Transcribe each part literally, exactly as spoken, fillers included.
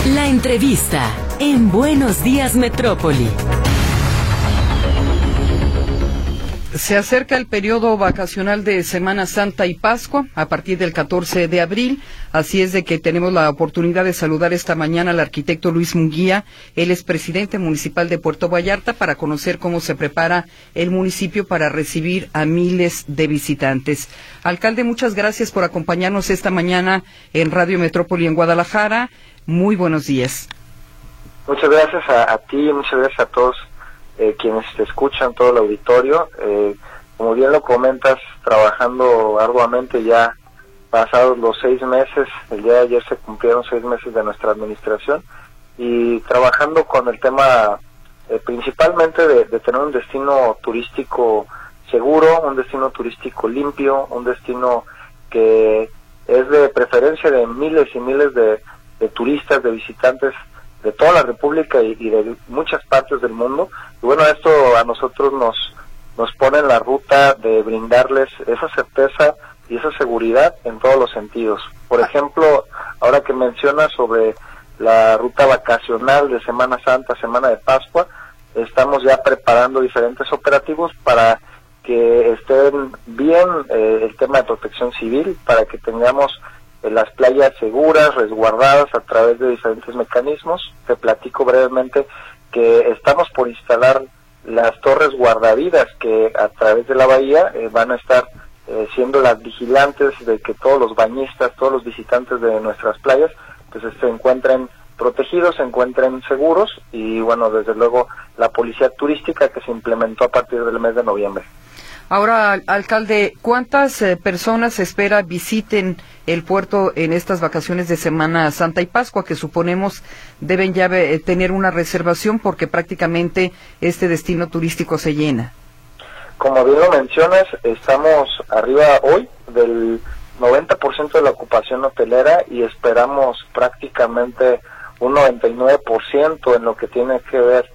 La entrevista en Buenos Días Metrópoli. Se acerca el periodo vacacional de Semana Santa y Pascua a partir del catorce de abril, así es de que tenemos la oportunidad de saludar esta mañana al arquitecto Luis Munguía. Él es presidente municipal de Puerto Vallarta, para conocer cómo se prepara el municipio para recibir a miles de visitantes. Alcalde, muchas gracias por acompañarnos esta mañana en Radio Metrópoli en Guadalajara. Muy buenos días. Muchas gracias a, a ti, muchas gracias a todos Eh, quienes te escuchan, todo el auditorio. Eh, como bien lo comentas, trabajando arduamente ya pasados los seis meses, el día de ayer se cumplieron seis meses de nuestra administración, y trabajando con el tema eh, principalmente de, de tener un destino turístico seguro, un destino turístico limpio, un destino que es de preferencia de miles y miles de, de turistas, de visitantes de toda la República y, y de muchas partes del mundo. Y bueno, esto a nosotros nos nos pone en la ruta de brindarles esa certeza y esa seguridad en todos los sentidos. Por ejemplo, ahora que mencionas sobre la ruta vacacional de Semana Santa, Semana de Pascua, estamos ya preparando diferentes operativos para que estén bien eh, el tema de protección civil, para que tengamos las playas seguras, resguardadas a través de diferentes mecanismos. Te platico brevemente que estamos por instalar las torres guardavidas que a través de la bahía eh, van a estar eh, siendo las vigilantes de que todos los bañistas, todos los visitantes de nuestras playas pues se encuentren protegidos, se encuentren seguros, y bueno, desde luego la policía turística que se implementó a partir del mes de noviembre. Ahora, alcalde, ¿cuántas eh, personas se espera visiten el puerto en estas vacaciones de Semana Santa y Pascua, que suponemos deben ya eh, tener una reservación porque prácticamente este destino turístico se llena? Como bien lo mencionas, estamos arriba hoy del noventa por ciento de la ocupación hotelera y esperamos prácticamente un noventa y nueve por ciento en lo que tiene que ver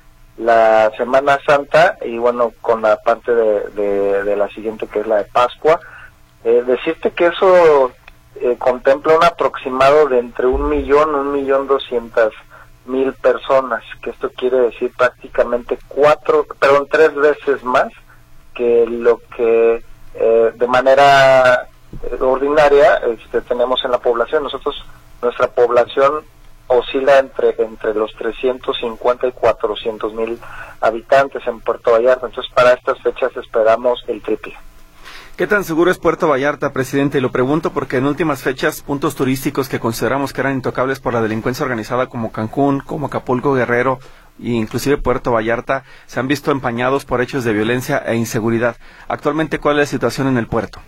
la Semana Santa, y bueno, con la parte de, de, de la siguiente, que es la de Pascua. Eh, decirte que eso eh, contempla un aproximado de entre un millón, un millón doscientas mil personas, que esto quiere decir prácticamente cuatro, perdón, tres veces más que lo que eh, de manera eh, ordinaria este, tenemos en la población. Nosotros, nuestra población oscila entre entre los trescientos cincuenta y cuatrocientos mil habitantes en Puerto Vallarta. Entonces, para estas fechas esperamos el triple. ¿Qué tan seguro es Puerto Vallarta, presidente? Y lo pregunto porque en últimas fechas, puntos turísticos que consideramos que eran intocables por la delincuencia organizada, como Cancún, como Acapulco, Guerrero e inclusive Puerto Vallarta, se han visto empañados por hechos de violencia e inseguridad. Actualmente, ¿cuál es la situación en el puerto?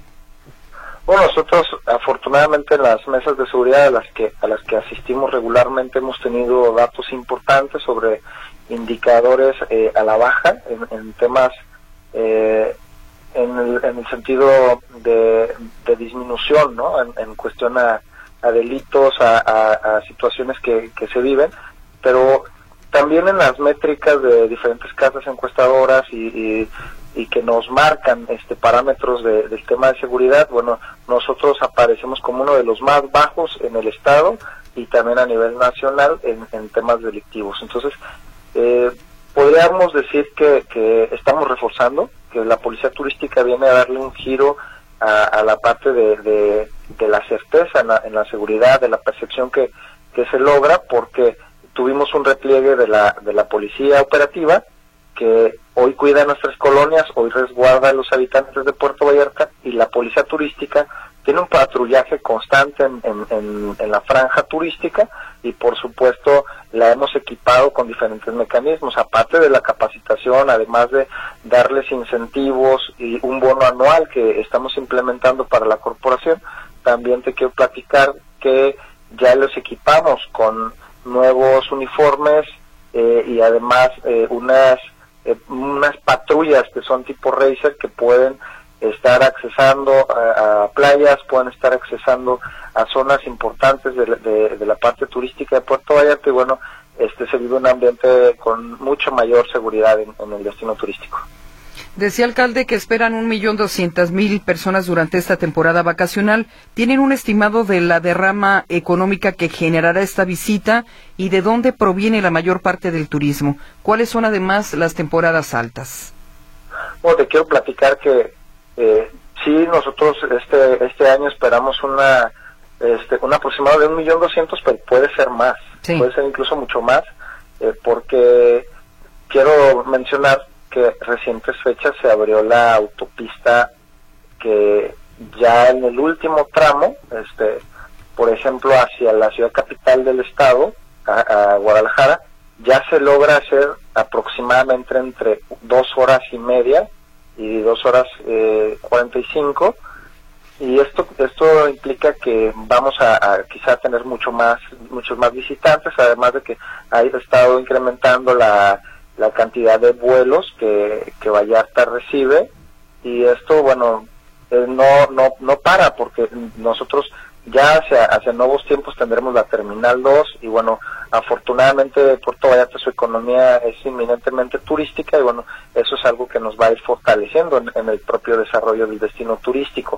Bueno, nosotros afortunadamente en las mesas de seguridad a las que a las que asistimos regularmente hemos tenido datos importantes sobre indicadores eh, a la baja en, en temas eh, en, el, en el sentido de, de disminución, ¿no? En, en cuestión a, a delitos, a, a, a situaciones que, que se viven, pero también en las métricas de diferentes casas encuestadoras y, y y que nos marcan este parámetros de, del tema de seguridad. Bueno, nosotros aparecemos como uno de los más bajos en el estado y también a nivel nacional en, en temas delictivos. Entonces, eh, podríamos decir que, que estamos reforzando, que la policía turística viene a darle un giro a, a la parte de, de, de la certeza en la, en la seguridad, de la percepción que, que se logra, porque tuvimos un repliegue de la, de la policía operativa, que hoy cuida nuestras colonias, hoy resguarda a los habitantes de Puerto Vallarta, y la policía turística tiene un patrullaje constante en, en, en, en la franja turística, y por supuesto la hemos equipado con diferentes mecanismos, aparte de la capacitación, además de darles incentivos y un bono anual que estamos implementando para la corporación. También te quiero platicar que ya los equipamos con nuevos uniformes eh, y además eh, unas Eh, unas patrullas que son tipo racer, que pueden estar accesando a, a playas, pueden estar accesando a zonas importantes de, de, de la parte turística de Puerto Vallarta, y bueno, este se vive un ambiente con mucho mayor seguridad en, en el destino turístico. Decía, alcalde, que esperan un millón doscientas mil personas durante esta temporada vacacional. ¿Tienen un estimado de la derrama económica que generará esta visita y de dónde proviene la mayor parte del turismo? ¿Cuáles son además las temporadas altas? Bueno, te quiero platicar que eh, sí, nosotros este este año esperamos una este un aproximado de un millón doscientos, pero puede ser más, sí. Puede ser incluso mucho más, eh, porque quiero mencionar que recientes fechas se abrió la autopista que ya en el último tramo, este, por ejemplo, hacia la ciudad capital del estado, a, a Guadalajara, ya se logra hacer aproximadamente entre dos horas y media y dos horas eh, cuarenta y cinco, y esto esto implica que vamos a, a quizá tener mucho más muchos más visitantes, además de que ha estado incrementando la la cantidad de vuelos que, que Vallarta recibe, y esto, bueno, eh, no no no para, porque nosotros ya hacia, hacia nuevos tiempos tendremos la Terminal dos, y bueno, afortunadamente Puerto Vallarta, su economía es inminentemente turística, y bueno, eso es algo que nos va a ir fortaleciendo en, en el propio desarrollo del destino turístico.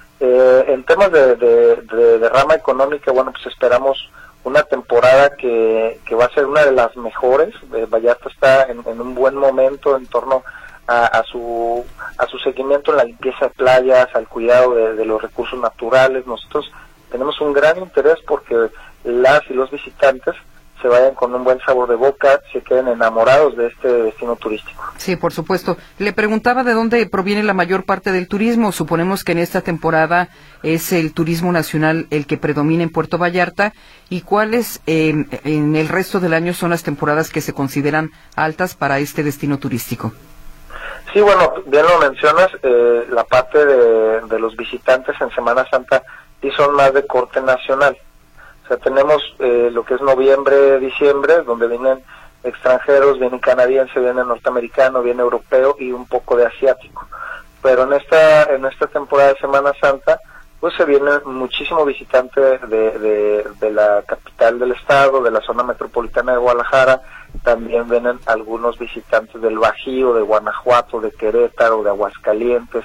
Eh, en temas de, de, de derrama económica, bueno, pues esperamos una temporada que, que va a ser una de las mejores. eh, Vallarta está en, en un buen momento en torno a, a su a su seguimiento en la limpieza de playas, al cuidado de, de los recursos naturales. Nosotros tenemos un gran interés porque las y los visitantes se vayan con un buen sabor de boca, se queden enamorados de este destino turístico. Sí, por supuesto. Le preguntaba de dónde proviene la mayor parte del turismo. Suponemos que en esta temporada es el turismo nacional el que predomina en Puerto Vallarta. ¿Y cuáles eh, en el resto del año son las temporadas que se consideran altas para este destino turístico? Sí, bueno, bien lo mencionas, eh, la parte de, de los visitantes en Semana Santa sí son más de corte nacional. O sea, tenemos eh, lo que es noviembre, diciembre, donde vienen extranjeros, viene canadiense, viene norteamericano, viene europeo y un poco de asiático. Pero en esta en esta temporada de Semana Santa, pues se viene muchísimo visitante de, de, de la capital del estado, de la zona metropolitana de Guadalajara. También vienen algunos visitantes del Bajío, de Guanajuato, de Querétaro, de Aguascalientes.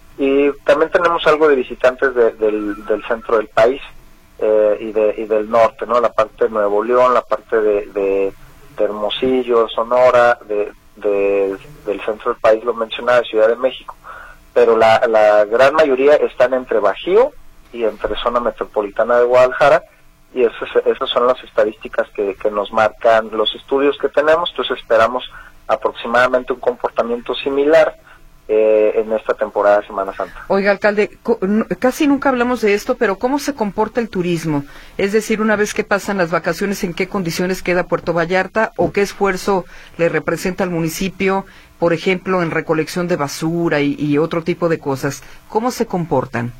Y también tenemos algo de visitantes de, del, del centro del país. Eh, y de y del norte, ¿no? La parte de Nuevo León, la parte de, de, de Hermosillo, Sonora, de, de del centro del país, lo mencionaba, Ciudad de México, pero la, la gran mayoría están entre Bajío y entre zona metropolitana de Guadalajara, y esas, esas son las estadísticas que, que nos marcan los estudios que tenemos. Entonces esperamos aproximadamente un comportamiento similar Eh, en esta temporada de Semana Santa. Oiga, alcalde, casi nunca hablamos de esto, pero ¿cómo se comporta el turismo? Es decir, una vez que pasan las vacaciones, ¿en qué condiciones queda Puerto Vallarta o qué esfuerzo le representa al municipio, por ejemplo, en recolección de basura y, y otro tipo de cosas? ¿Cómo se comportan?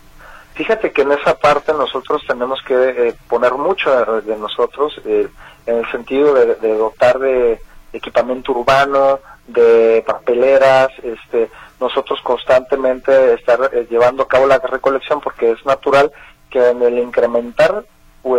Fíjate que en esa parte nosotros tenemos que eh, poner mucho de nosotros, eh, en el sentido de, de dotar de equipamiento urbano, de papeleras, este, nosotros constantemente estar eh, llevando a cabo la recolección, porque es natural que en el incrementar pues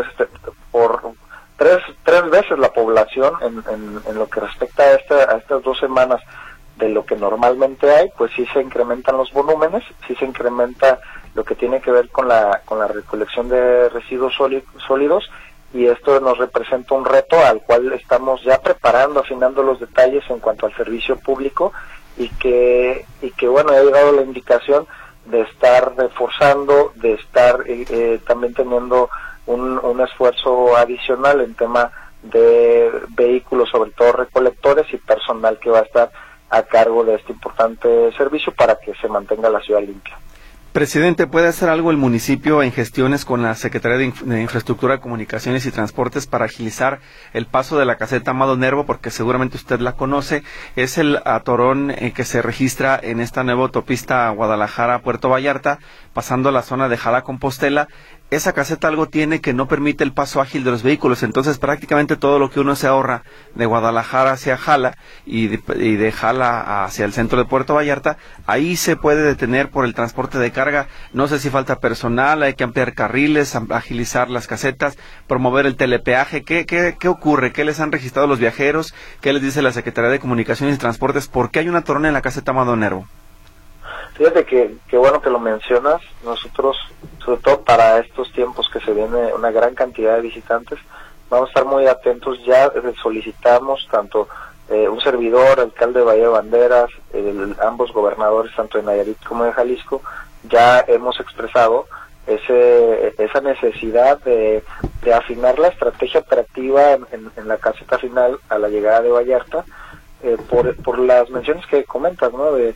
por tres tres veces la población en, en, en lo que respecta a, esta, a estas dos semanas de lo que normalmente hay, pues sí se incrementan los volúmenes, sí se incrementa lo que tiene que ver con la con la recolección de residuos sólidos, y esto nos representa un reto al cual estamos ya preparando, afinando los detalles en cuanto al servicio público, y que y que bueno, ha llegado la indicación de estar reforzando, de estar eh, eh, también teniendo un, un esfuerzo adicional en tema de vehículos, sobre todo recolectores y personal que va a estar a cargo de este importante servicio para que se mantenga la ciudad limpia. Presidente, ¿puede hacer algo el municipio en gestiones con la Secretaría de, Inf- de Infraestructura, Comunicaciones y Transportes para agilizar el paso de la caseta Amado Nervo? Porque seguramente usted la conoce, es el atorón eh, que se registra en esta nueva autopista Guadalajara-Puerto Vallarta, pasando la zona de Jala Compostela, esa caseta algo tiene que no permite el paso ágil de los vehículos, entonces prácticamente todo lo que uno se ahorra de Guadalajara hacia Jala y de, y de Jala hacia el centro de Puerto Vallarta, ahí se puede detener por el transporte de carga. No sé si falta personal, hay que ampliar carriles, agilizar las casetas, promover el telepeaje. ¿Qué, qué, qué ocurre? ¿Qué les han registrado los viajeros? ¿Qué les dice la Secretaría de Comunicaciones y Transportes? ¿Por qué hay una torona en la caseta Amado Nervo? Fíjate que, que bueno que lo mencionas. Nosotros, sobre todo para estos tiempos que se viene una gran cantidad de visitantes, vamos a estar muy atentos. Ya solicitamos tanto eh, un servidor, alcalde de Bahía de Banderas, el, ambos gobernadores, tanto de Nayarit como de Jalisco, ya hemos expresado ese esa necesidad de, de afinar la estrategia operativa en, en, en la caseta final a la llegada de Vallarta, eh, por, por las menciones que comentas, ¿no? De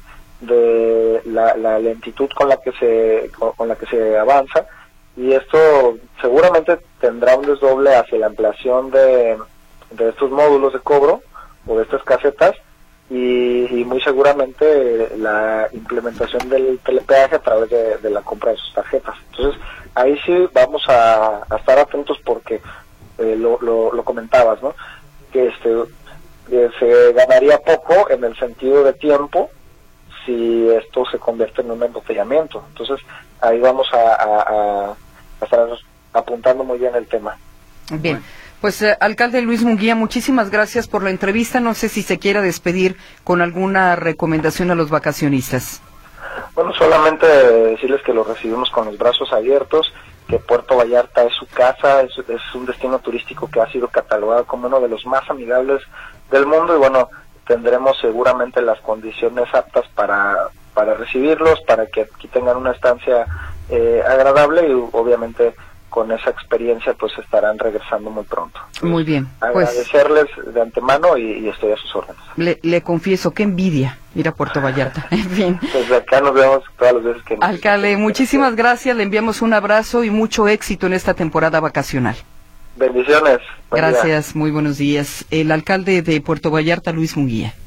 de la, la lentitud con la que se con, con la que se avanza, y esto seguramente tendrá un desdoble hacia la ampliación de, de estos módulos de cobro o de estas casetas, y, y muy seguramente la implementación del telepeaje a través de, de la compra de sus tarjetas. Entonces ahí sí vamos a, a estar atentos porque eh, lo, lo, lo comentabas, ¿no? Que este eh, se ganaría poco en el sentido de tiempo si esto se convierte en un embotellamiento. Entonces ahí vamos a, a, a estar apuntando muy bien el tema. Bien, pues eh, alcalde Luis Munguía, muchísimas gracias por la entrevista. No sé si se quiera despedir con alguna recomendación a los vacacionistas. Bueno, solamente decirles que lo recibimos con los brazos abiertos, que Puerto Vallarta es su casa, es, es un destino turístico que ha sido catalogado como uno de los más amigables del mundo, y bueno, tendremos seguramente las condiciones aptas para para recibirlos, para que aquí tengan una estancia eh, agradable, y obviamente con esa experiencia pues estarán regresando muy pronto. Muy bien. Pues, agradecerles de antemano y, y estoy a sus órdenes. Le, le confieso, qué envidia ir a Puerto Vallarta. En fin. Desde acá nos vemos todas las veces que nos... Alcalde, muchísimas gracias, le enviamos un abrazo y mucho éxito en esta temporada vacacional. Bendiciones. Gracias, muy buenos días. El alcalde de Puerto Vallarta, Luis Munguía.